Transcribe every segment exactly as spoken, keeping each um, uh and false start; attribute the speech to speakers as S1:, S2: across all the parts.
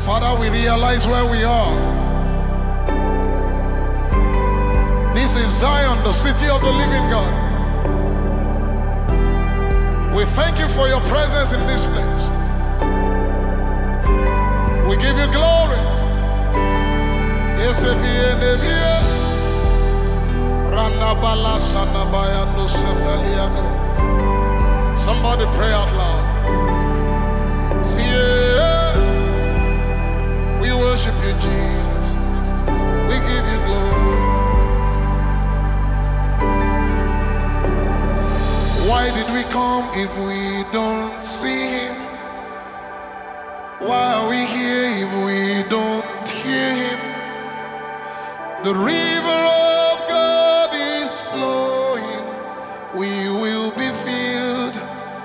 S1: Father, we realize where we are. This is Zion, the city of the living God. We thank you for your presence in this place. We give you glory. Yes, if somebody pray out loud. See, yeah. We worship you, Jesus. We give you glory. Why did we come if we don't see him? Why are we here if we don't hear him? The river of God is flowing. We will be filled.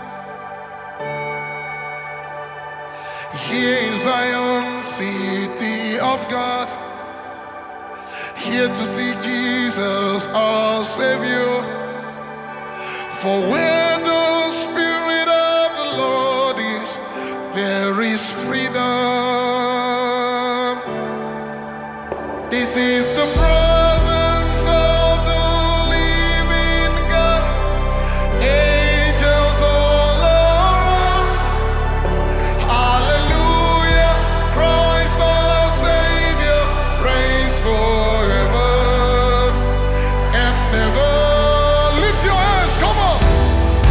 S1: Here in Zion, city of God. Here to see Jesus, our Savior. For where the Spirit of the Lord is, there is freedom. This is the presence of the living God. Angels all around. Hallelujah. Christ our Savior reigns forever and ever. Lift your hands, come on.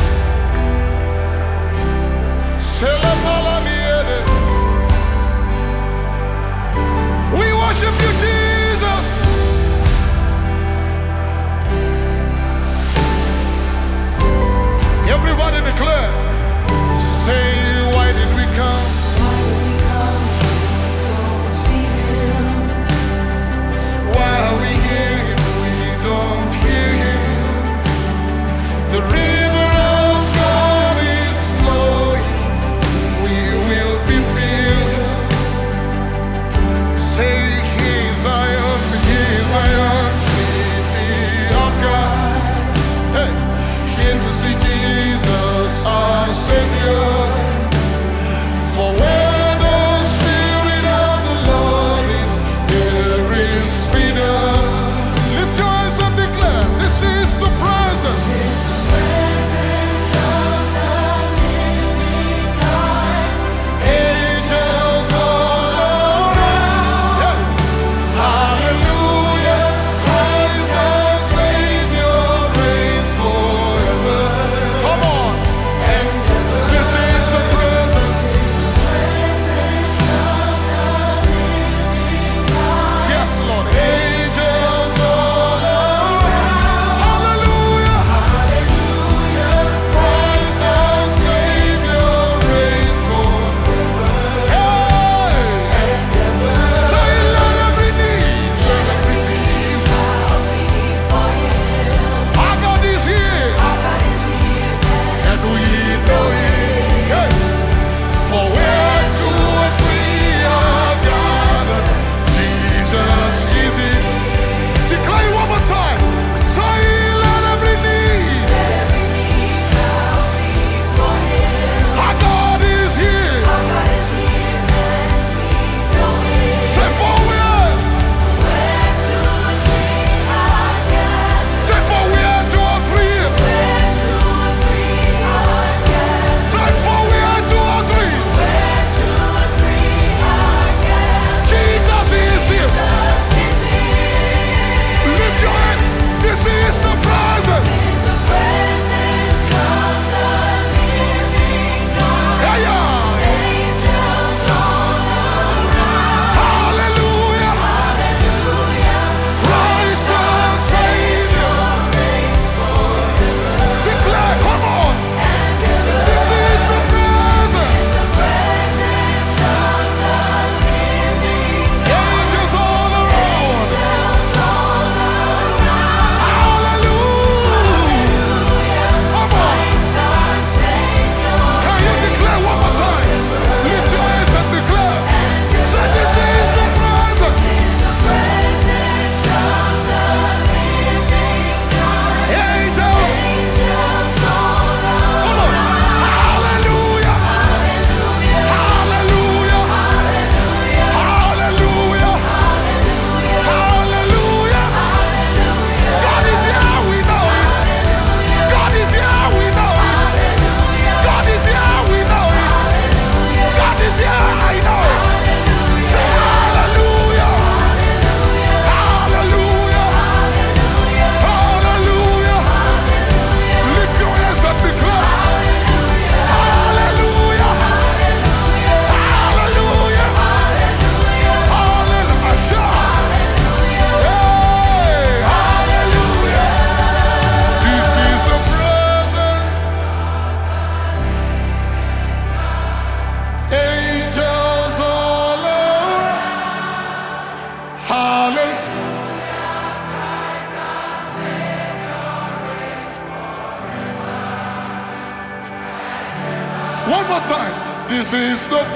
S1: One more time. This is the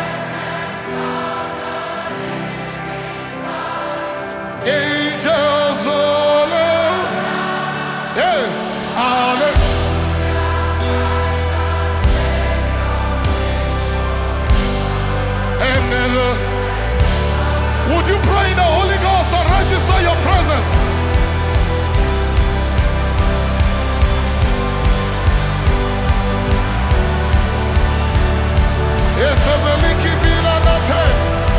S1: angels all around. Yeah. Hallelujah. And then, uh, would you pray in the Holy Ghost and register your presence? Yes, I'm a Linky Bill and a ten.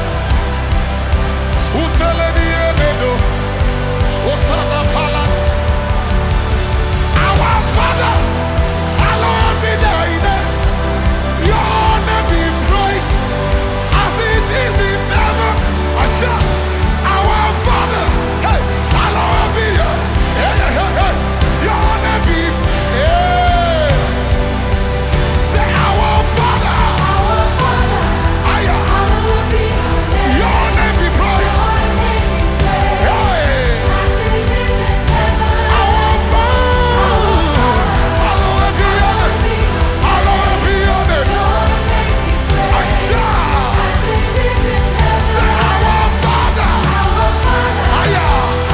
S1: Who's selling the Edo? Osana Pala. Our Father, hallowed be thy name. Your name be praised as it is in heaven. I shout, our Father, hey, hallowed be your, hey, hey, hey, hey. Your name be, yeah. Say our Father, our Father, Aya. Hallowed be your name be praised. Hey, our Father, hallowed be your name. Hallowed be your name. I shout, say our Father, Aya.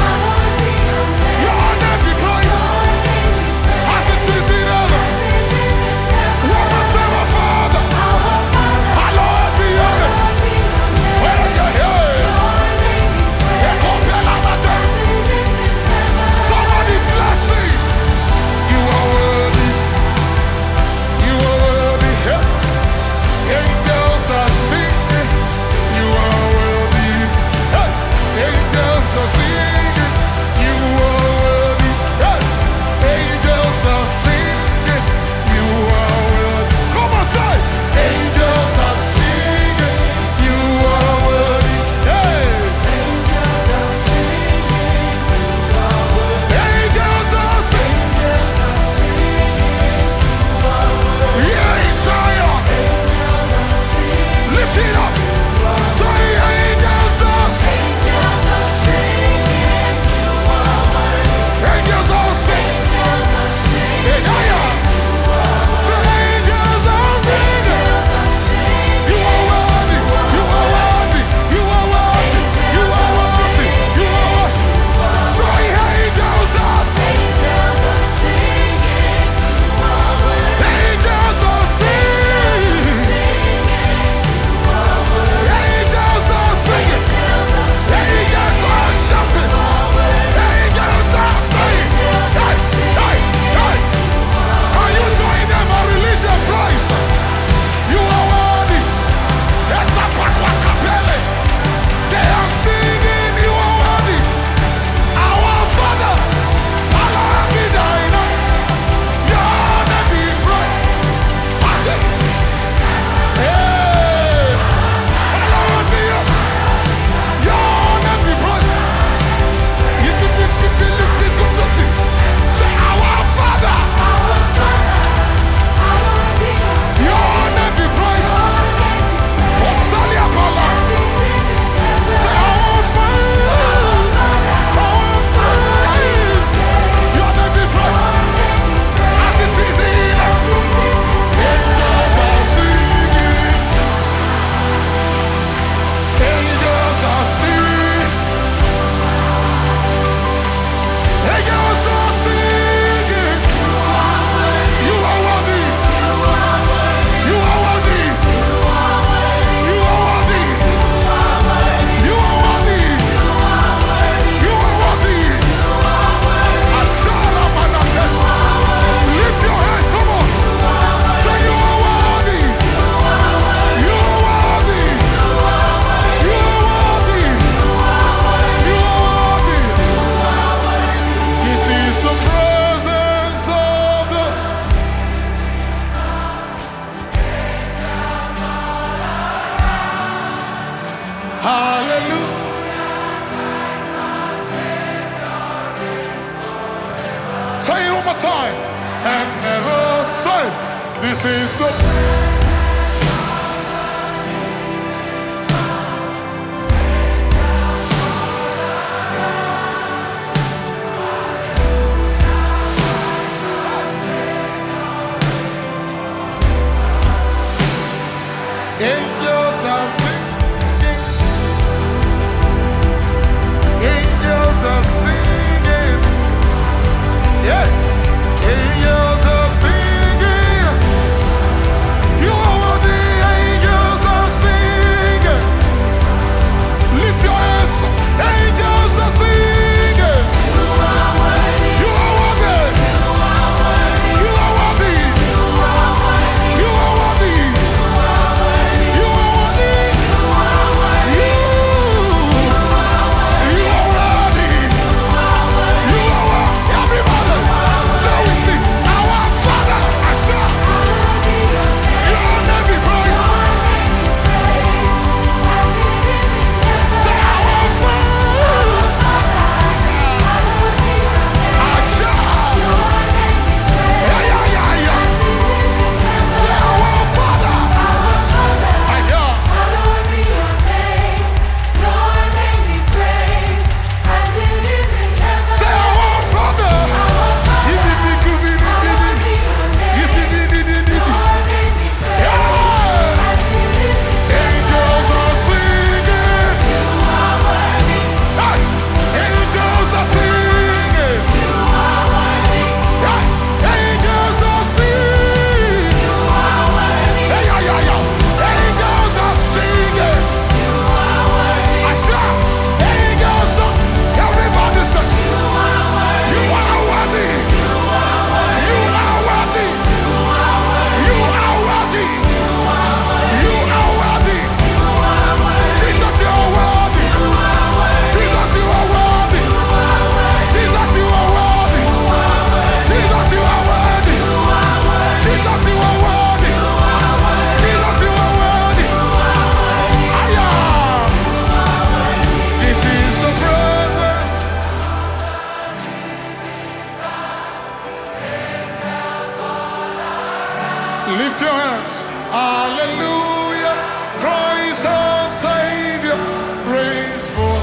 S1: Your name be praised as it is in heaven. One more time, our Father, hallowed be your name. Where are you here? Somebody bless him. You are worthy. You are worthy. Hey. Angels are singing. You are worthy. Hey. Angels are singing. You are worthy. Hey. Angels are singing. You are worthy. Come on, say. Angels are singing. You are worthy. Hey. Angels are singing. Yeah, in Zion. Lift it up. Say angels are. Angels are singing. Yeah, yeah, yeah. Say angels are singing. You are worthy. You are worthy. You are worthy. You are worthy. You are worthy. Say angels are. Angels are singing. Angels are singing. Angels are shouting. Angels are singing. Hey, hey, hey. Can you join them and release your praise? You are worthy. That's the Pakwakapele. They are singing. You are worthy. Our Father, hallowed be thy name. Your name be praised. Hey, hallowed be your your name be praised. You should be keeping lifting up something. Say our Father, your name be praised. Osalia Pala. Say our Father, our Father, your name be praised. As it is in heaven. Angels are singing. Angels are singing. Angels are singing. You are worthy. You are worthy. You are worthy. You are worthy. You are worthy. Ashala Manate. Lift your hands, come on. Say you are worthy. You are worthy. You are worthy. You are worthy. This is the presence of the Hallelujah. Say it one more time. And never say, this is the Angels are singing. Angels are singing. Yeah. Angels are singing. You are what the angels are singing. Lift your hands. Angels are singing. You are worthy. You are worthy. You are worthy. You are worthy. You are worthy. You are worthy. You are worthy. You are worthy. You are worthy. Everybody, say with me. Our Father, I shall. Your name be praised. Say our Father, I shall. Yeah, yeah, yeah, yeah. Say our Father, I shall.
S2: Hallowed be your name, your name be praised, as it is in heaven.
S1: Say our Father. You did me good, you did me
S2: Hallowed
S1: good.
S2: be your name,
S1: You see, did, did, did, did, did.
S2: your name be praised,
S1: Yeah.
S2: as it is in
S1: Angels are singing.
S2: You are worthy,
S1: Hey. Angels are singing.
S2: you are worthy,
S1: Hey. Angels are singing.
S2: you are worthy,
S1: Hey, yeah, yeah, yeah. Angels are singing.
S2: you are worthy,
S1: I shout. Angels are. Everybody say.
S2: you are worthy,
S1: You are worthy.
S2: you are worthy,
S1: You are worthy.
S2: you are worthy,
S1: You are worthy.
S2: you are worthy,
S1: You are worthy.
S2: you are worthy,
S1: Jesus, you are worthy.
S2: you are worthy,
S1: Jesus, you are worthy.
S2: you are worthy,
S1: Jesus, you are worthy.
S2: you are worthy,
S1: Jesus, you are worthy.
S2: you are worthy,
S1: Jesus, you are worthy.
S2: you are worthy,
S1: Jesus, you are worthy.
S2: you are worthy,
S1: I am.
S2: you are worthy.
S1: This is the presence. Lift your hands. Hallelujah. Christ our Savior. Praise for.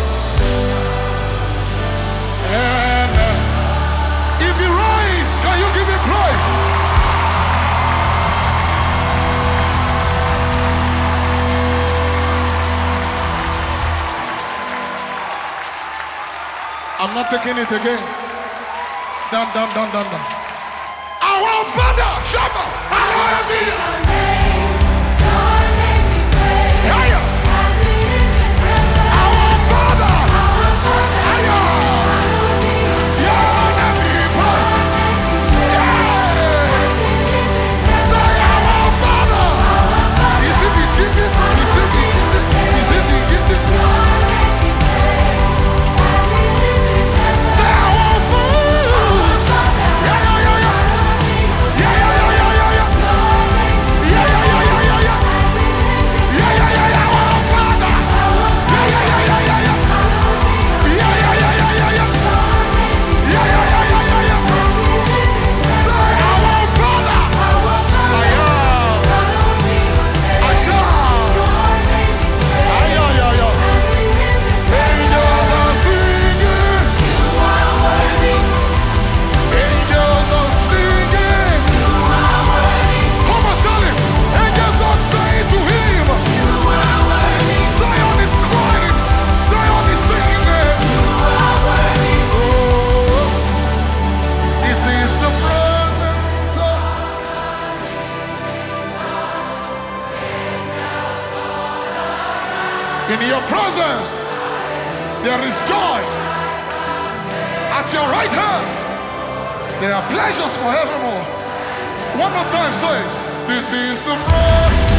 S1: And uh, if you rise, can you give him praise? I'm not taking it again. Down, down, down, down, down. Our Father, Shabbat, hallowed be your
S2: Your name, your name be praised,
S1: Higher.
S2: as it is in heaven.
S1: Our Father,
S2: Our Father,
S1: higher.
S2: hallowed be your name,
S1: Your name be praised. Yeah. Say, our Father. Is it the giving? Is it the giving? Is it the giving? Say, our Father. Yeah, yeah, yeah, yeah. Yeah, yeah, yeah, yeah, yeah, yeah. Yeah, yeah, yeah, yeah, yeah, yeah. Yeah, yeah, yeah, yeah, our Father. Yeah, yeah, yeah, yeah, yeah, yeah. Yeah, yeah, yeah, yeah, yeah, yeah. Yeah, yeah, yeah, yeah, yeah, yeah. Say, our Father. I am. I shall. Ay, ay, ay, ay. Angels are singing. Angels are singing. Come on, tell him. Angels are saying to him. Zion is crying. Zion is singing. Oh, this is the presence of. In your presence, there is joy. At your right hand, there are pleasures forevermore. One more time, say, this is the presence.